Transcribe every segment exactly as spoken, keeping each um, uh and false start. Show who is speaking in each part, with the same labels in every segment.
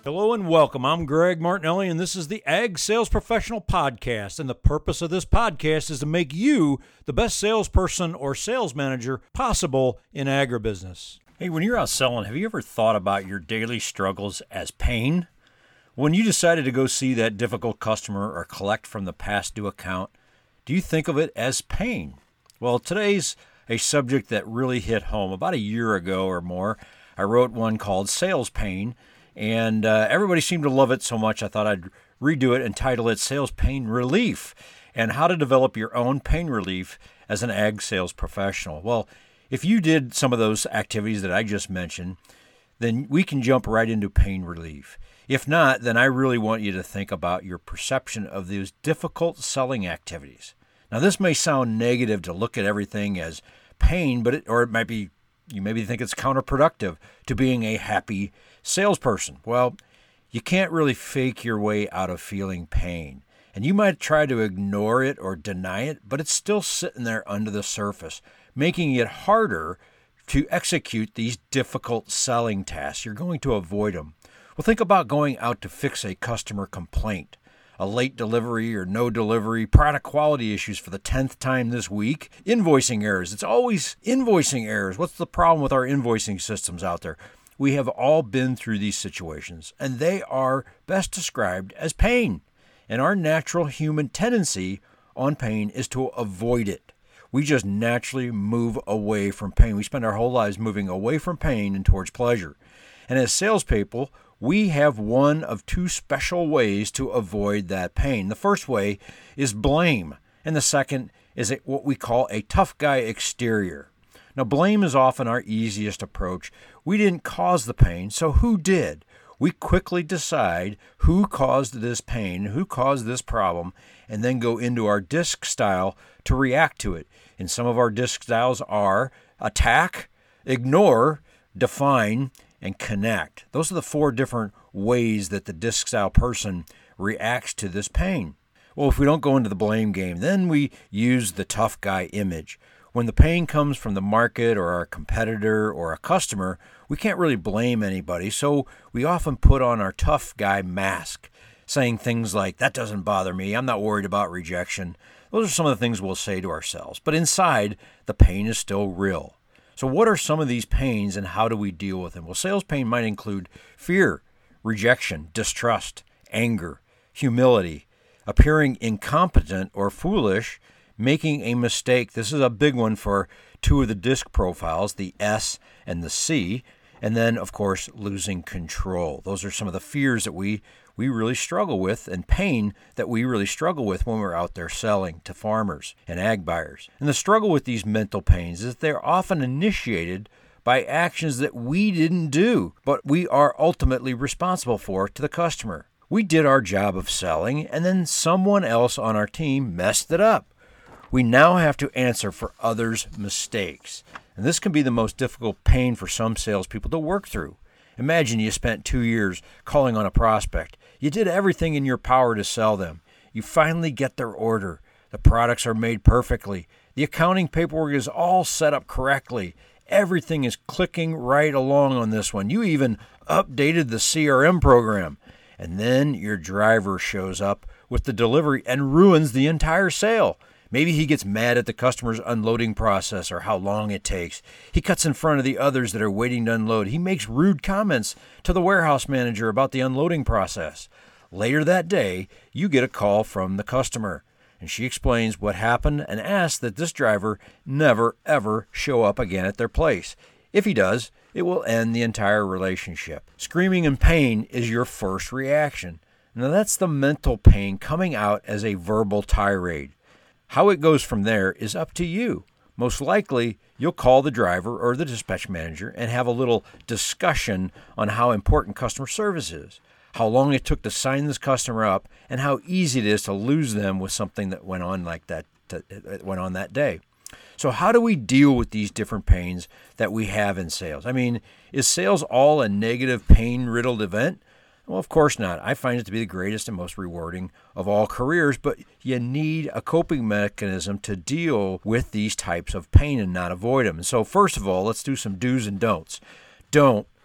Speaker 1: Hello and welcome. I'm Greg Martinelli, and this is the Ag Sales Professional Podcast. And the purpose of this podcast is to make you the best salesperson or sales manager possible in agribusiness. Hey, when you're out selling, have you ever thought about your daily struggles as pain? When you decided to go see that difficult customer or collect from the past due account, do you think of it as pain? Well, today's a subject that really hit home. About a year ago or more, I wrote one called Sales Pain. And uh, everybody seemed to love it so much, I thought I'd redo it and title it Sales Pain Relief and How to Develop Your Own Pain Relief as an Ag Sales Professional. Well, if you did some of those activities that I just mentioned, then we can jump right into pain relief. If not, then I really want you to think about your perception of these difficult selling activities. Now, this may sound negative to look at everything as pain, but it, or it might be, you maybe think it's counterproductive to being a happy salesperson. Well, you can't really fake your way out of feeling pain. And you might try to ignore it or deny it, but it's still sitting there under the surface, making it harder to execute these difficult selling tasks. You're going to avoid them. Well, think about going out to fix a customer complaint, a late delivery or no delivery, product quality issues for the tenth time this week, invoicing errors. It's always invoicing errors. What's the problem with our invoicing systems out there? We have all been through these situations, and they are best described as pain. And our natural human tendency on pain is to avoid it. We just naturally move away from pain. We spend our whole lives moving away from pain and towards pleasure. And as salespeople, we have one of two special ways to avoid that pain. The first way is blame, and the second is what we call a tough guy exterior. Now, blame is often our easiest approach. We didn't cause the pain, so who did? We quickly decide who caused this pain, who caused this problem, and then go into our DISC style to react to it. And some of our DISC styles are attack, ignore, define, and connect. Those are the four different ways that the DISC style person reacts to this pain. Well, if we don't go into the blame game, then we use the tough guy image. When the pain comes from the market or our competitor or a customer, we can't really blame anybody, so we often put on our tough guy mask, saying things like, that doesn't bother me, I'm not worried about rejection. Those are some of the things we'll say to ourselves. But inside, the pain is still real. So what are some of these pains and how do we deal with them? Well, sales pain might include fear, rejection, distrust, anger, humility, appearing incompetent or foolish, making a mistake. This is a big one for two of the DISC profiles, the S and the C. And then, of course, losing control. Those are some of the fears that we, we really struggle with and pain that we really struggle with when we're out there selling to farmers and ag buyers. And the struggle with these mental pains is they're often initiated by actions that we didn't do, but we are ultimately responsible for to the customer. We did our job of selling, and then someone else on our team messed it up. We now have to answer for others' mistakes. And this can be the most difficult pain for some salespeople to work through. Imagine you spent two years calling on a prospect. You did everything in your power to sell them. You finally get their order. The products are made perfectly. The accounting paperwork is all set up correctly. Everything is clicking right along on this one. You even updated the C R M program. And then your driver shows up with the delivery and ruins the entire sale. Maybe he gets mad at the customer's unloading process or how long it takes. He cuts in front of the others that are waiting to unload. He makes rude comments to the warehouse manager about the unloading process. Later that day, you get a call from the customer, and she explains what happened and asks that this driver never, ever show up again at their place. If he does, it will end the entire relationship. Screaming in pain is your first reaction. Now, that's the mental pain coming out as a verbal tirade. How it goes from there is up to you. Most likely, you'll call the driver or the dispatch manager and have a little discussion on how important customer service is, how long it took to sign this customer up, and how easy it is to lose them with something that went on like that, that went on that day. So how do we deal with these different pains that we have in sales? I mean, is sales all a negative, pain-riddled event? Well, of course not. I find it to be the greatest and most rewarding of all careers, but you need a coping mechanism to deal with these types of pain and not avoid them. And so first of all, let's do some do's and don'ts. Don't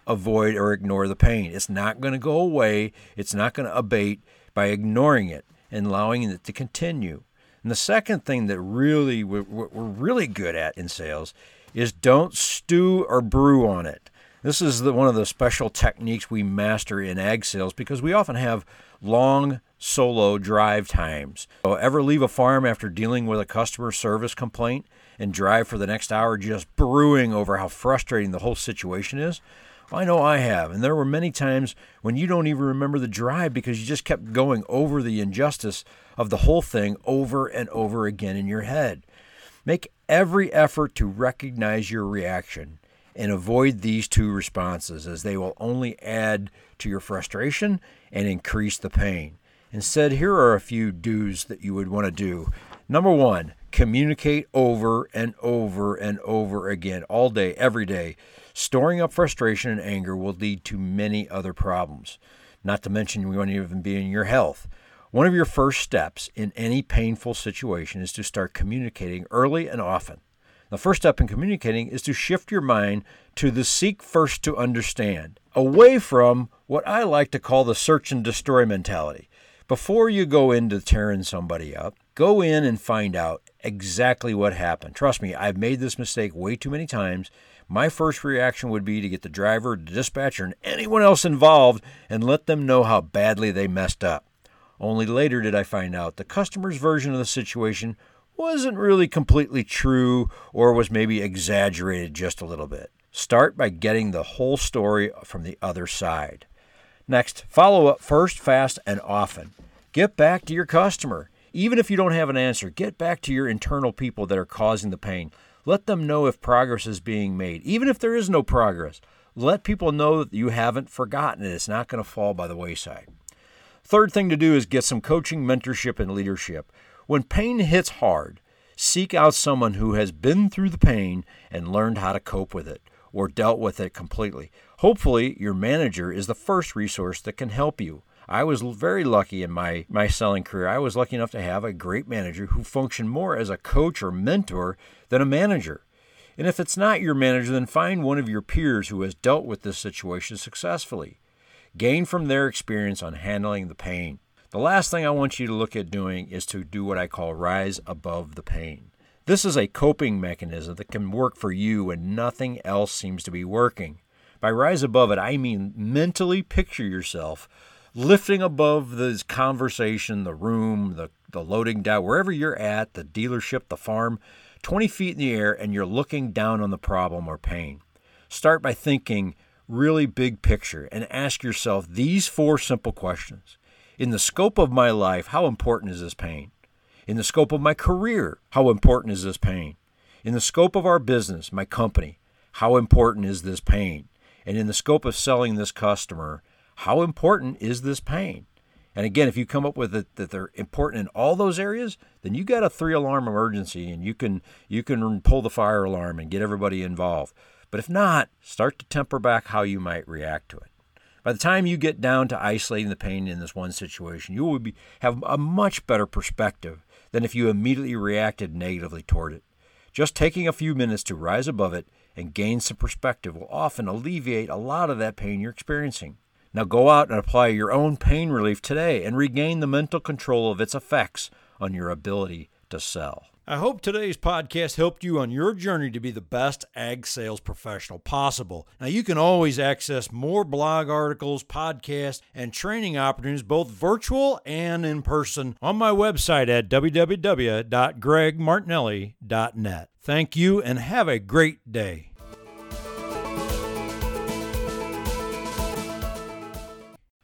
Speaker 1: avoid or ignore the pain. It's not going to go away. It's not going to abate by ignoring it and allowing it to continue. And the second thing that really we're, we're really good at in sales is don't stew or brew on it. This is the, one of the special techniques we master in ag sales because we often have long solo drive times. So ever leave a farm after dealing with a customer service complaint and drive for the next hour just brewing over how frustrating the whole situation is? Well, I know I have, and there were many times when you don't even remember the drive because you just kept going over the injustice of the whole thing over and over again in your head. Make every effort to recognize your reaction and avoid these two responses, as they will only add to your frustration and increase the pain. Instead, here are a few do's that you would want to do. Number one, communicate over and over and over again, all day, every day. Storing up frustration and anger will lead to many other problems, not to mention you won't even be in your health. One of your first steps in any painful situation is to start communicating early and often. The first step in communicating is to shift your mind to the seek first to understand, away from what I like to call the search and destroy mentality. Before you go into tearing somebody up, go in and find out exactly what happened. Trust me, I've made this mistake way too many times. My first reaction would be to get the driver, the dispatcher, and anyone else involved and let them know how badly they messed up. Only later did I find out the customer's version of the situation wasn't really completely true or was maybe exaggerated just a little bit. Start by getting the whole story from the other side. Next, follow up first, fast, and often. Get back to your customer. Even if you don't have an answer, get back to your internal people that are causing the pain. Let them know if progress is being made. Even if there is no progress, let people know that you haven't forgotten it. It's not going to fall by the wayside. Third thing to do is get some coaching, mentorship, and leadership. When pain hits hard, seek out someone who has been through the pain and learned how to cope with it or dealt with it completely. Hopefully, your manager is the first resource that can help you. I was very lucky in my, my selling career. I was lucky enough to have a great manager who functioned more as a coach or mentor than a manager. And if it's not your manager, then find one of your peers who has dealt with this situation successfully. Gain from their experience on handling the pain. The last thing I want you to look at doing is to do what I call rise above the pain. This is a coping mechanism that can work for you when nothing else seems to be working. By rise above it, I mean mentally picture yourself lifting above this conversation, the room, the, the loading dock, wherever you're at, the dealership, the farm, twenty feet in the air, and you're looking down on the problem or pain. Start by thinking really big picture and ask yourself these four simple questions. In the scope of my life, how important is this pain? In the scope of my career, how important is this pain? In the scope of our business, my company, how important is this pain? And in the scope of selling this customer, how important is this pain? And again, if you come up with it that they're important in all those areas, then you got a three-alarm emergency, and you can you can pull the fire alarm and get everybody involved. But if not, start to temper back how you might react to it. By the time you get down to isolating the pain in this one situation, you will be, have a much better perspective than if you immediately reacted negatively toward it. Just taking a few minutes to rise above it and gain some perspective will often alleviate a lot of that pain you're experiencing. Now go out and apply your own pain relief today and regain the mental control of its effects on your ability to sell. I hope today's podcast helped you on your journey to be the best ag sales professional possible. Now, you can always access more blog articles, podcasts, and training opportunities, both virtual and in person, on my website at w w w dot greg martinelli dot net. Thank you and have a great day.